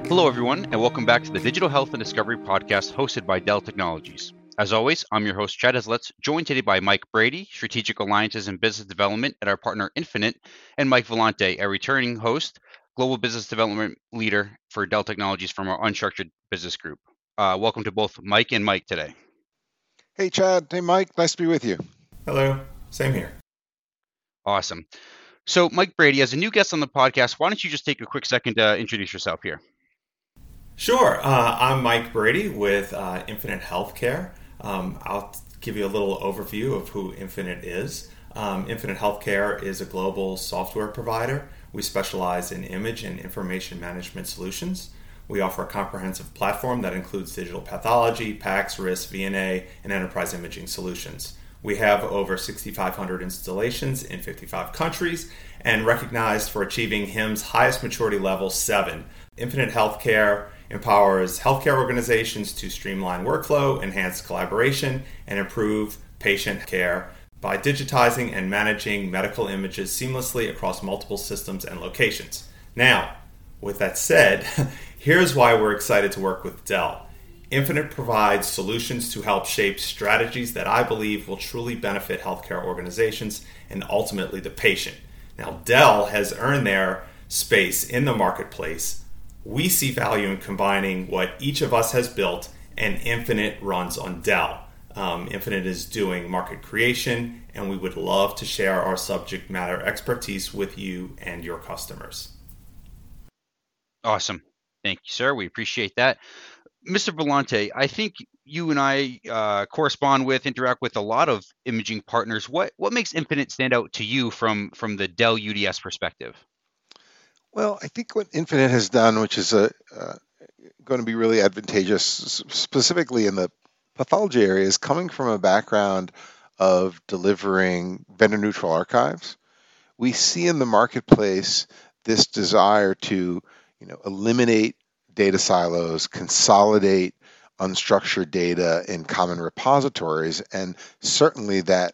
Hello, everyone, and welcome back to the Digital Health and Discovery podcast hosted by Dell Technologies. As always, I'm your host, Chad Eslitz, joined today by Mike Brady, Strategic Alliances and Business Development at our partner Infinite, and Mike Vellante, a returning host, Global Business Development Leader for Dell Technologies from our Unstructured Business Group. Welcome to both Mike and Mike today. Hey, Chad. Hey, Mike. Nice to be with you. Hello. Same here. Awesome. So, Mike Brady, as a new guest on the podcast, why don't you just take a quick second to introduce yourself here? Sure. I'm Mike Brady with Infinite Healthcare. I'll give you a little overview of who Infinite is. Infinite Healthcare is a global software provider. We specialize in image and information management solutions. We offer a comprehensive platform that includes digital pathology, PACS, RIS, VNA, and enterprise imaging solutions. We have over 6,500 installations in 55 countries and recognized for achieving HIMSS highest maturity level 7. Infinite Healthcare empowers healthcare organizations to streamline workflow, enhance collaboration, and improve patient care by digitizing and managing medical images seamlessly across multiple systems and locations. Now, with that said, here's why we're excited to work with Dell. Infinite provides solutions to help shape strategies that I believe will truly benefit healthcare organizations and ultimately the patient. Now, Dell has earned their space in the marketplace. We see value in combining what each of us has built, and Infinite runs on Dell. Infinite is doing market creation, and we would love to share our subject matter expertise with you and your customers. Awesome. Thank you, sir. We appreciate that. Mr. Vellante, I think you and I interact with a lot of imaging partners. What makes Infinite stand out to you from the Dell UDS perspective? Well, I think what Infinite has done, which is going to be really advantageous, specifically in the pathology area, is coming from a background of delivering vendor-neutral archives. We see in the marketplace this desire to, eliminate data silos, consolidate unstructured data in common repositories, and certainly that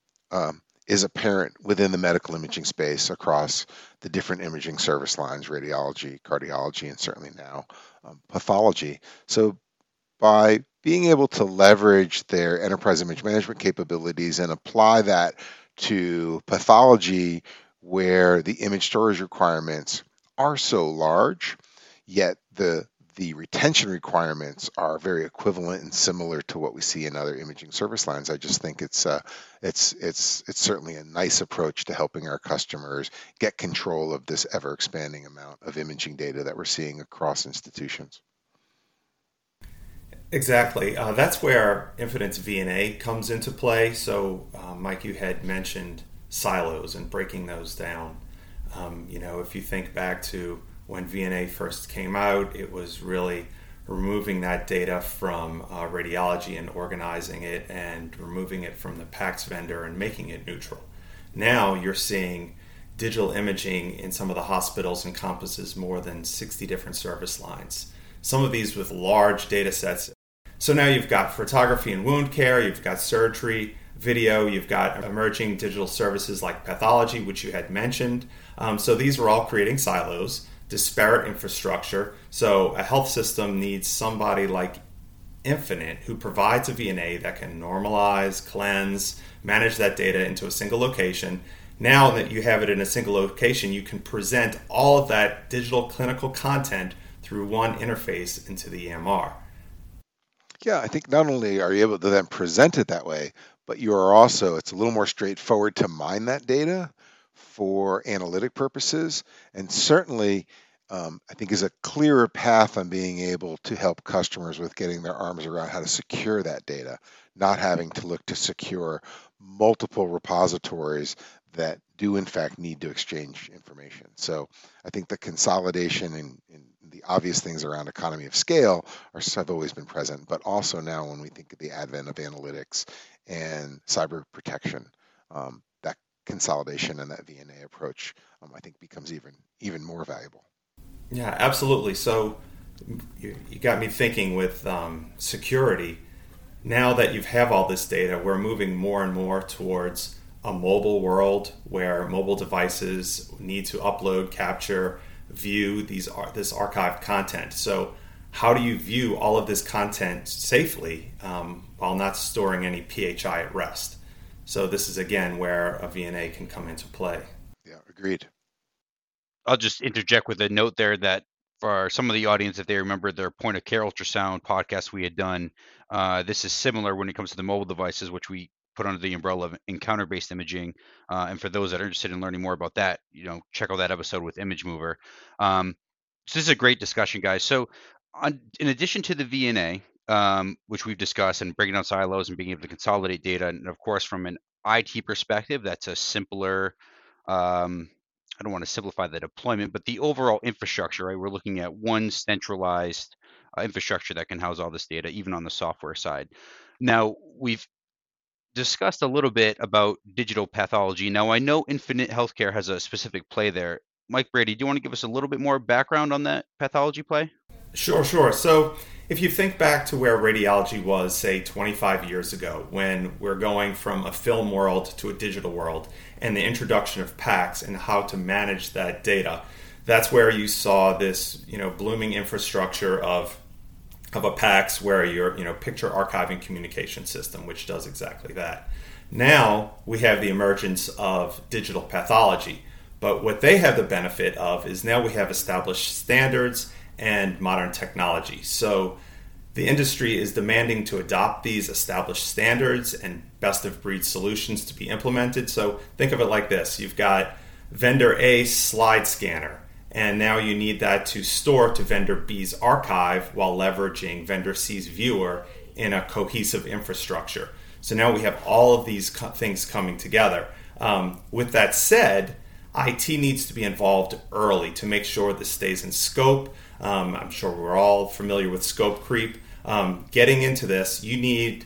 is apparent within the medical imaging space across the different imaging service lines, radiology, cardiology, and certainly now pathology. So by being able to leverage their enterprise image management capabilities and apply that to pathology where the image storage requirements are so large, yet the retention requirements are very equivalent and similar to what we see in other imaging service lines. I just think it's certainly a nice approach to helping our customers get control of this ever expanding amount of imaging data that we're seeing across institutions. Exactly. That's where Infinite's VNA comes into play. So, Mike, you had mentioned silos and breaking those down. If you think back to when VNA first came out, it was really removing that data from radiology and organizing it and removing it from the PACS vendor and making it neutral. Now you're seeing digital imaging in some of the hospitals encompasses more than 60 different service lines, some of these with large data sets. So now you've got photography and wound care, you've got surgery, video, you've got emerging digital services like pathology, which you had mentioned. So these are all creating silos, disparate infrastructure. So a health system needs somebody like Infinite who provides a VNA that can normalize, cleanse, manage that data into a single location. Now that you have it in a single location, you can present all of that digital clinical content through one interface into the EMR. Yeah, I think not only are you able to then present it that way, but you are also, it's a little more straightforward to mine that data for analytic purposes, and certainly I think is a clearer path on being able to help customers with getting their arms around how to secure that data, not having to look to secure multiple repositories that do in fact need to exchange information. So I think the consolidation and the obvious things around economy of scale have always been present, but also now when we think of the advent of analytics and cyber protection, that consolidation and that VNA approach, I think becomes even more valuable. Yeah, absolutely. So you got me thinking with security. Now that you have all this data, we're moving more and more towards a mobile world where mobile devices need to upload, capture view this archived content. So how do you view all of this content safely while not storing any PHI at rest? So this is, again, where a VNA can come into play. Yeah, agreed. I'll just interject with a note there that for some of the audience, if they remember their point of care ultrasound podcast we had done, this is similar when it comes to the mobile devices, which we put under the umbrella of encounter-based imaging. And for those that are interested in learning more about that, check out that episode with Image Mover. So this is a great discussion, guys. So in addition to the VNA, which we've discussed, and breaking down silos and being able to consolidate data, and of course, from an IT perspective, that's a simpler, I don't want to simplify the deployment, but the overall infrastructure, right? We're looking at one centralized infrastructure that can house all this data, even on the software side. Now, we've discussed a little bit about digital pathology. Now, I know Infinite Healthcare has a specific play there. Mike Brady, do you want to give us a little bit more background on that pathology play? Sure. So if you think back to where radiology was, say, 25 years ago, when we're going from a film world to a digital world, and the introduction of PACS and how to manage that data, that's where you saw this, blooming infrastructure of a PACS, where your, picture archiving communication system, which does exactly that. Now we have the emergence of digital pathology, but what they have the benefit of is now we have established standards and modern technology. So the industry is demanding to adopt these established standards and best of breed solutions to be implemented. So think of it like this. You've got vendor A's slide scanner, and now you need that to store to vendor B's archive while leveraging vendor C's viewer in a cohesive infrastructure. So now we have all of these things coming together. With that said, IT needs to be involved early to make sure this stays in scope. I'm sure we're all familiar with scope creep. Getting into this, you need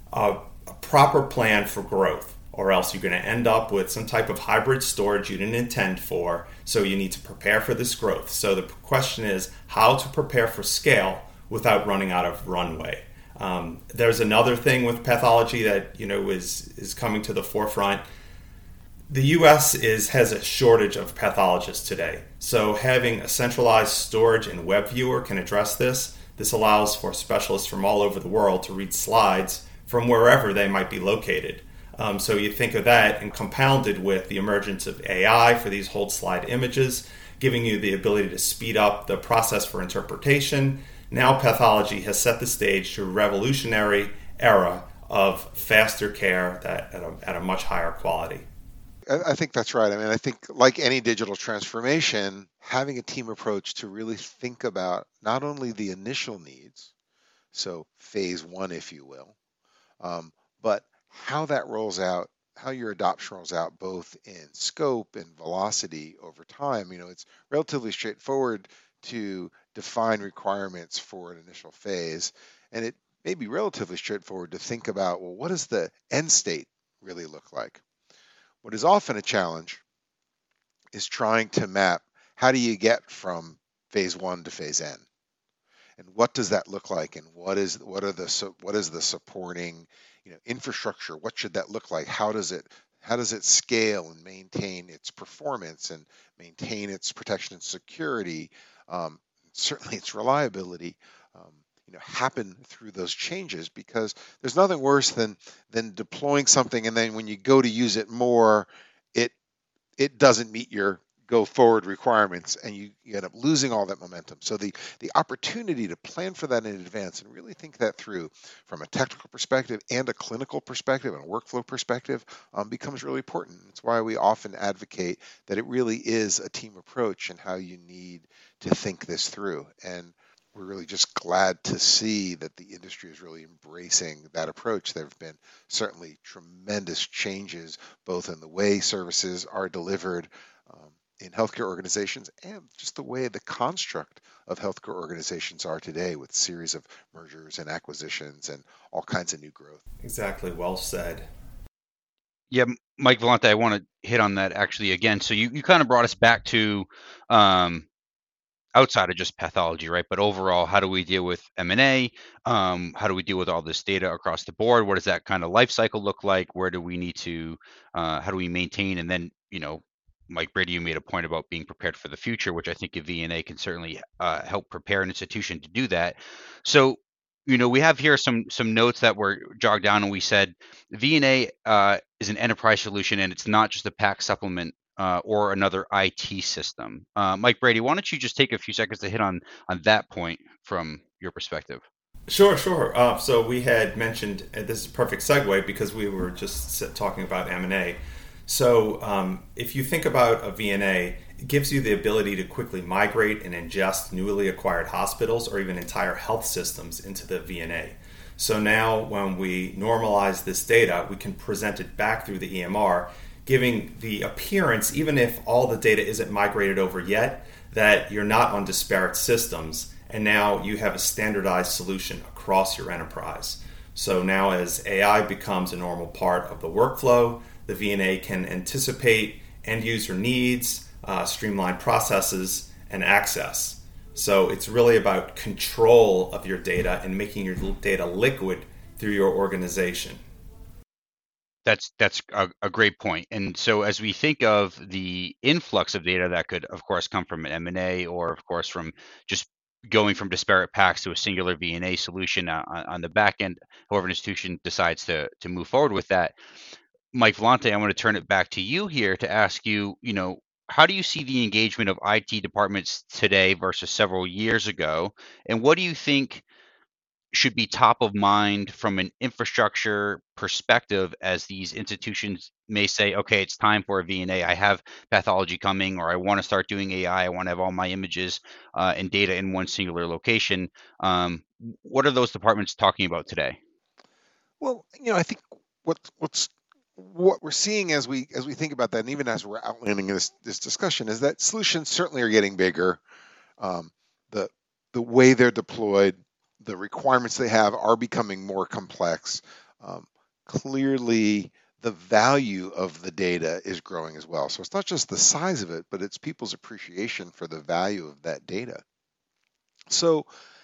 a proper plan for growth, or else you're going to end up with some type of hybrid storage you didn't intend for. So you need to prepare for this growth. So the question is how to prepare for scale without running out of runway. There's another thing with pathology that is coming to the forefront. The U.S. has a shortage of pathologists today. So having a centralized storage and web viewer can address this. This allows for specialists from all over the world to read slides from wherever they might be located. So you think of that, and compounded with the emergence of AI for these hold slide images, giving you the ability to speed up the process for interpretation. Now pathology has set the stage to a revolutionary era of faster care at a much higher quality. I think that's right. I mean, I think like any digital transformation, having a team approach to really think about not only the initial needs, so phase one, if you will, but how that rolls out, how your adoption rolls out, both in scope and velocity over time. It's relatively straightforward to define requirements for an initial phase, and it may be relatively straightforward to think about, well, what does the end state really look like? What is often a challenge is trying to map how do you get from phase one to phase N, and what does that look like, and what is the supporting infrastructure? What should that look like? How does it scale and maintain its performance and maintain its protection and security, certainly its reliability? Happen through those changes, because there's nothing worse than deploying something and then when you go to use it more, it doesn't meet your go forward requirements, and you end up losing all that momentum. So the opportunity to plan for that in advance and really think that through from a technical perspective and a clinical perspective and a workflow perspective becomes really important. It's why we often advocate that it really is a team approach and how you need to think this through. And we're really just glad to see that the industry is really embracing that approach. There have been certainly tremendous changes, both in the way services are delivered in healthcare organizations and just the way the construct of healthcare organizations are today, with a series of mergers and acquisitions and all kinds of new growth. Exactly. Well said. Yeah, Mike Vellante, I want to hit on that actually again. So you kind of brought us back to outside of just pathology, right? But overall, how do we deal with M&A? How do we deal with all this data across the board? What does that kind of life cycle look like? Where do we need to, how do we maintain and then, Mike Brady, you made a point about being prepared for the future, which I think a VNA can certainly help prepare an institution to do that. So, we have here some notes that were jogged down, and we said VNA is an enterprise solution, and it's not just a PAC supplement or another IT system. Mike Brady, why don't you just take a few seconds to hit on that point from your perspective? Sure, sure. So we had mentioned, and this is a perfect segue because we were just talking about M&A. So if you think about a VNA, it gives you the ability to quickly migrate and ingest newly acquired hospitals or even entire health systems into the VNA. So now when we normalize this data, we can present it back through the EMR, giving the appearance, even if all the data isn't migrated over yet, that you're not on disparate systems, and now you have a standardized solution across your enterprise. So now as AI becomes a normal part of the workflow, the VNA can anticipate end user needs, streamline processes, and access. So it's really about control of your data and making your data liquid through your organization. That's a great point. And so as we think of the influx of data that could, of course, come from an M&A or, of course, from just going from disparate packs to a singular VNA solution on the back end, however an institution decides to move forward with that. Mike Vellante, I want to turn it back to you here to ask you, how do you see the engagement of IT departments today versus several years ago? And what do you think should be top of mind from an infrastructure perspective as these institutions may say, okay, it's time for a VNA. I have pathology coming, or I want to start doing AI. I want to have all my images and data in one singular location. What are those departments talking about today? Well, I think what we're seeing as we think about that, and even as we're outlining this discussion, is that solutions certainly are getting bigger. The way they're deployed, the requirements they have are becoming more complex. Clearly, the value of the data is growing as well. So it's not just the size of it, but it's people's appreciation for the value of that data. So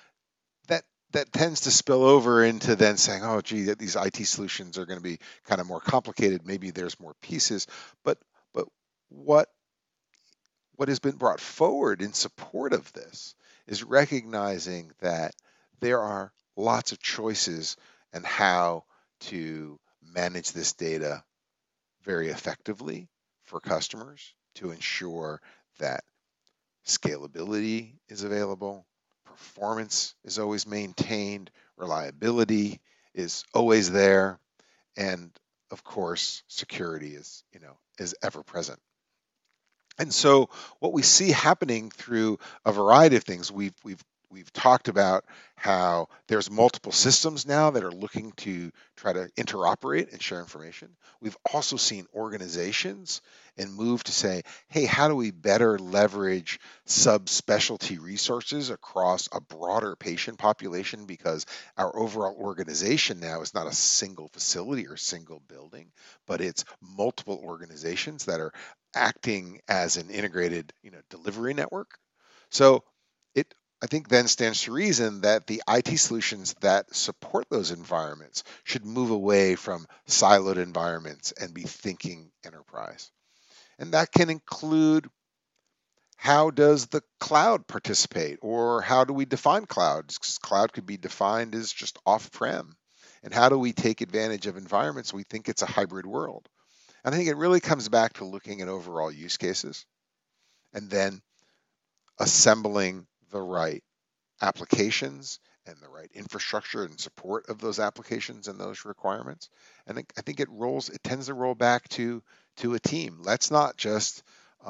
that tends to spill over into then saying, oh, gee, that these IT solutions are going to be kind of more complicated. Maybe there's more pieces. But what has been brought forward in support of this is recognizing that there are lots of choices and how to manage this data very effectively for customers to ensure that scalability is available, performance is always maintained, reliability is always there, and of course, security is ever present. And so what we see happening through a variety of things, we've talked about how there's multiple systems now that are looking to try to interoperate and share information. We've also seen organizations and move to say, hey, how do we better leverage subspecialty resources across a broader patient population, because our overall organization now is not a single facility or single building, but it's multiple organizations that are acting as an integrated delivery network. So it, I think, then stands to reason that the IT solutions that support those environments should move away from siloed environments and be thinking enterprise. And that can include, how does the cloud participate, or how do we define cloud? Because cloud could be defined as just off-prem. And how do we take advantage of environments we think it's a hybrid world? And I think it really comes back to looking at overall use cases and then assembling the right applications and the right infrastructure and support of those applications and those requirements. And I think it tends to roll back to a team. Let's not just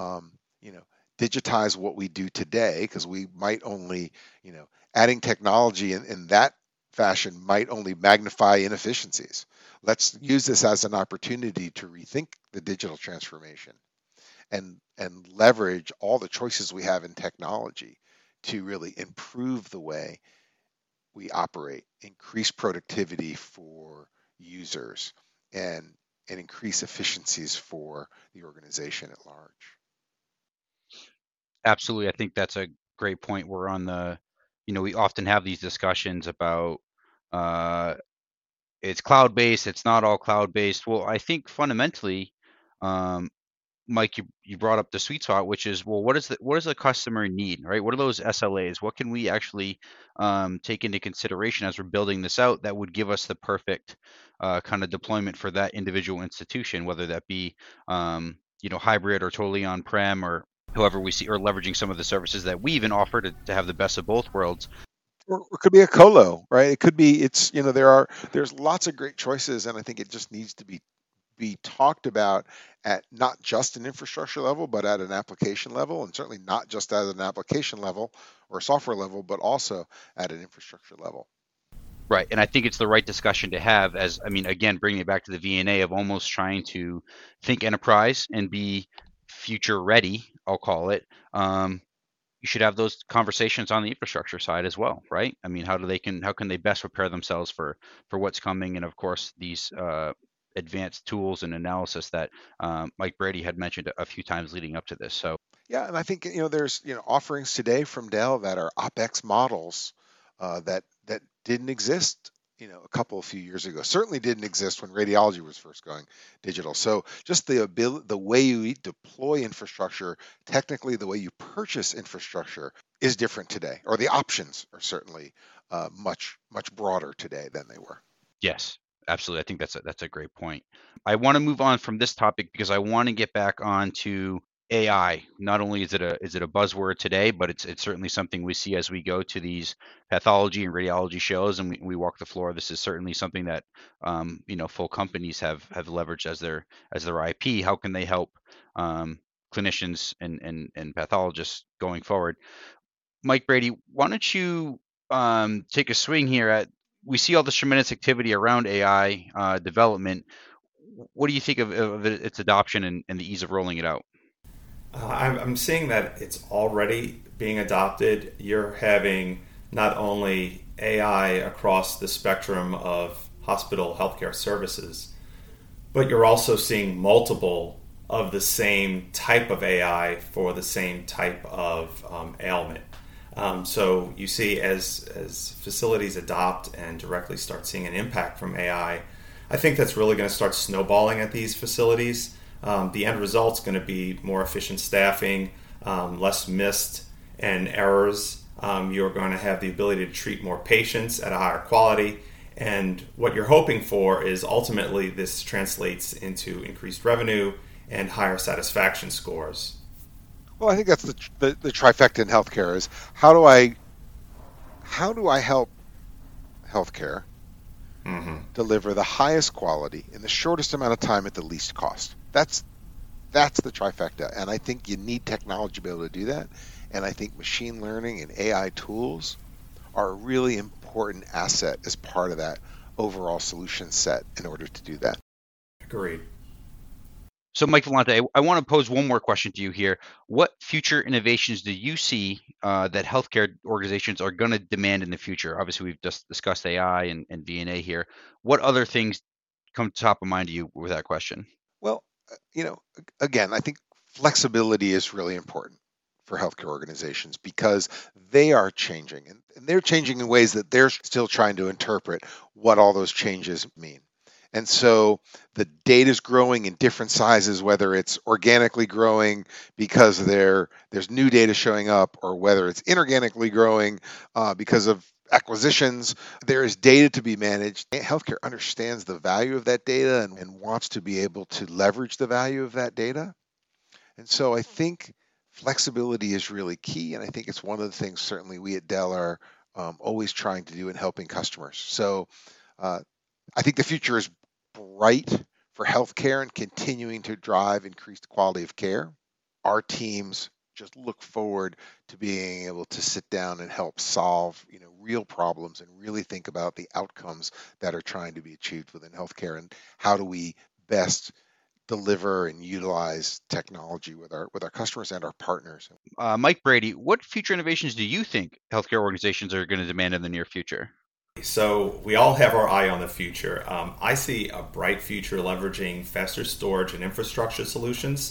digitize what we do today, because we might only, adding technology in that fashion might only magnify inefficiencies. Let's use this as an opportunity to rethink the digital transformation and leverage all the choices we have in technology to really improve the way we operate, increase productivity for users, and increase efficiencies for the organization at large. Absolutely. I think that's a great point. We're on we often have these discussions about it's cloud-based, it's not all cloud-based. Well, I think fundamentally, Mike, you brought up the sweet spot, which is, well, what does the customer need, right? What are those SLAs? What can we actually take into consideration as we're building this out that would give us the perfect kind of deployment for that individual institution, whether that be hybrid or totally on-prem, or however we see, or leveraging some of the services that we even offer to have the best of both worlds. Or it could be a colo, right? It could be, there's lots of great choices, and I think it just needs to be talked about at not just an infrastructure level, but at an application level, and certainly not just at an application level or software level, but also at an infrastructure level. Right, and I think it's the right discussion to have, as, I mean, again, bringing it back to the VNA of almost trying to think enterprise and be future ready, I'll call it. You should have those conversations on the infrastructure side as well, right? I mean, how can they best prepare themselves for what's coming, and of course these advanced tools and analysis that Mike Brady had mentioned a few times leading up to this. So yeah, and I think there's offerings today from Dell that are OpEx models that didn't exist a few years ago. Certainly didn't exist when radiology was first going digital. So just the way you deploy infrastructure, technically the way you purchase infrastructure is different today, or the options are certainly much broader today than they were. Yes, absolutely. I think that's a great point. I want to move on from this topic because I want to get back on to AI. Not only is it a buzzword today, but it's certainly something we see as we go to these pathology and radiology shows, and we walk the floor. This is certainly something that full companies have leveraged as their IP. How can they help clinicians and pathologists going forward? Mike Brady, why don't you take a swing here at, we see all this tremendous activity around AI development. What do you think of its adoption and the ease of rolling it out? I'm seeing that it's already being adopted. You're having not only AI across the spectrum of hospital healthcare services, but you're also seeing multiple of the same type of AI for the same type of ailment. So you see, as facilities adopt and directly start seeing an impact from AI, I think that's really going to start snowballing at these facilities. The end result's going to be more efficient staffing, less missed and errors. You're going to have the ability to treat more patients at a higher quality. And what you're hoping for is ultimately this translates into increased revenue and higher satisfaction scores. Well, I think that's the trifecta in healthcare is how do I help healthcare deliver the highest quality in the shortest amount of time at the least cost. That's the trifecta, and I think you need technology to be able to do that. And I think machine learning and AI tools are a really important asset as part of that overall solution set in order to do that. Agreed. So, Mike Vellante, I want to pose one more question to you here. What future innovations do you see that healthcare organizations are going to demand in the future? Obviously, we've just discussed AI and VNA here. What other things come top of mind to you with that question? Well, again, I think flexibility is really important for healthcare organizations because they are changing, and they're changing in ways that they're still trying to interpret what all those changes mean. And so the data is growing in different sizes, whether it's organically growing because there's new data showing up, or whether it's inorganically growing because of acquisitions. There is data to be managed. Healthcare understands the value of that data and wants to be able to leverage the value of that data. And so I think flexibility is really key. And I think it's one of the things certainly we at Dell are always trying to do in helping customers. So I think the future is bright for healthcare and continuing to drive increased quality of care. Our teams just look forward to being able to sit down and help solve, real problems and really think about the outcomes that are trying to be achieved within healthcare and how do we best deliver and utilize technology with our customers and our partners. Mike Brady, what future innovations do you think healthcare organizations are going to demand in the near future? So we all have our eye on the future. I see a bright future leveraging faster storage and infrastructure solutions.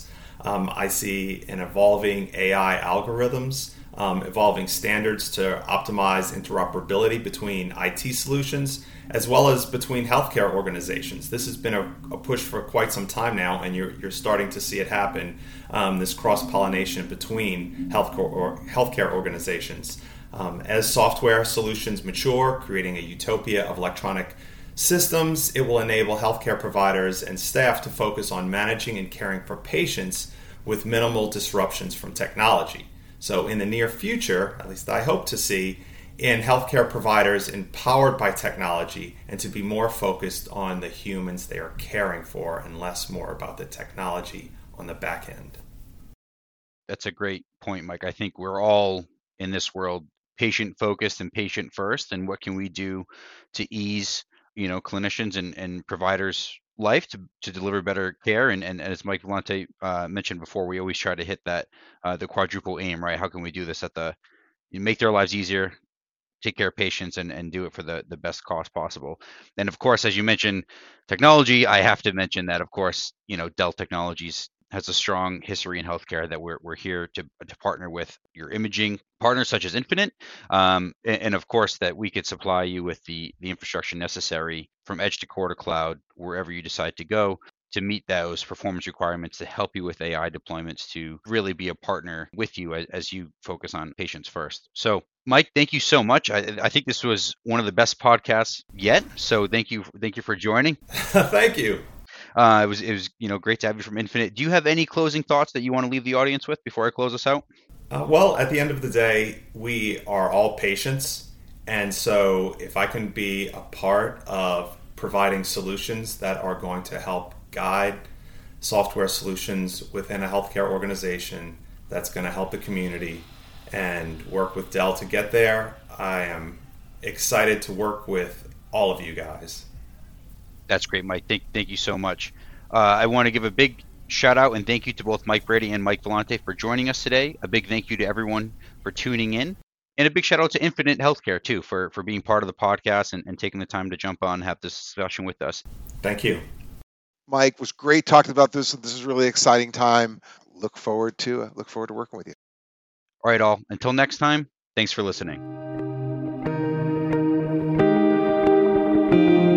I see an evolving AI algorithms, evolving standards to optimize interoperability between IT solutions as well as between healthcare organizations. This has been a push for quite some time now, and you're starting to see it happen, this cross-pollination between healthcare organizations. As software solutions mature, creating a utopia of electronic systems, it will enable healthcare providers and staff to focus on managing and caring for patients with minimal disruptions from technology. So in the near future, at least I hope to see, in healthcare providers empowered by technology and to be more focused on the humans they are caring for and less more about the technology on the back end. That's a great point, Mike. I think we're all in this world patient focused and patient first, and what can we do to ease clinicians and providers life to deliver better care, and as Mike Vellante mentioned before, we always try to hit that the quadruple aim, right? How can we do this make their lives easier, take care of patients, and do it for the best cost possible? And of course, as you mentioned, technology, I have to mention that, of course, Dell Technologies has a strong history in healthcare, that we're here to partner with your imaging partners such as Infinite, and of course that we could supply you with the infrastructure necessary from edge to core to cloud, wherever you decide to go, to meet those performance requirements, to help you with AI deployments, to really be a partner with you as you focus on patients first. So Mike, thank you so much. I think this was one of the best podcasts yet. So thank you for joining. Thank you. It was great to have you from Infinite. Do you have any closing thoughts that you want to leave the audience with before I close us out? Well, at the end of the day, we are all patients, and so if I can be a part of providing solutions that are going to help guide software solutions within a healthcare organization that's going to help the community and work with Dell to get there, I am excited to work with all of you guys. That's great, Mike. Thank you so much. I want to give a big shout out and thank you to both Mike Brady and Mike Vellante for joining us today. A big thank you to everyone for tuning in. And a big shout out to Infinite Healthcare, too, for being part of the podcast and taking the time to jump on and have this discussion with us. Thank you. Mike, it was great talking about this. This is a really exciting time. Look forward to working with you. All right, all. Until next time, thanks for listening.